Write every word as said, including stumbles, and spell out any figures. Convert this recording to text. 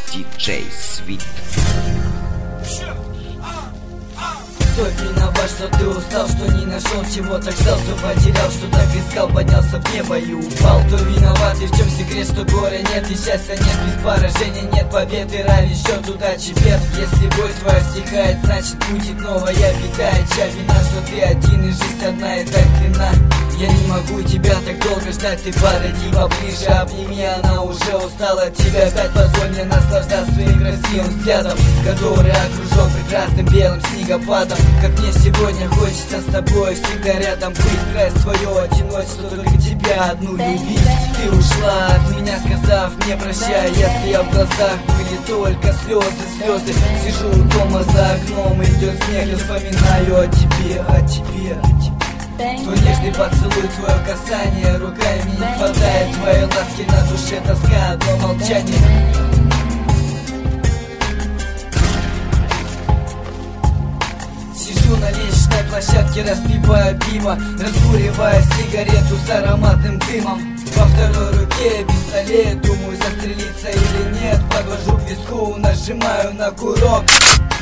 диджей Свит. Кто виноват, что ты устал, что не нашел чего, так ждал, что потерял, что так искал, поднялся в небо и упал. Кто виноват и в чем секрет, что горя нет и счастья нет, без поражения нет победы, равен счет удачи бед. Если боль твоя стихает, значит будет новая беда. И чья вина, что ты один и жизнь одна и так длинна. Я не могу тебя так долго ждать, ты подойди поближе, обними, она уже устала от тебя ждать. Позволь мне наслаждаться своим красивым взглядом, который окружен прекрасным белым снегопадом. Как мне сегодня хочется с тобой всегда рядом быть, страсть твое одиночество, только тебя одну любить. Ты ушла от меня, сказав мне прощай, если я в глазах были только слезы, слезы. Сижу дома за окном, идет снег, я вспоминаю о тебе, о тебе, о тебе. Твой нежный поцелуй, твое касание руками не хватает твоей ласки, на душе тоска, одно молчание. Сижу на лестничной площадке, распиваю пиво, раскуривая сигарету с ароматным дымом. Во второй руке пистолет, думаю, застрелиться или нет. Подвожу к виску, нажимаю на курок.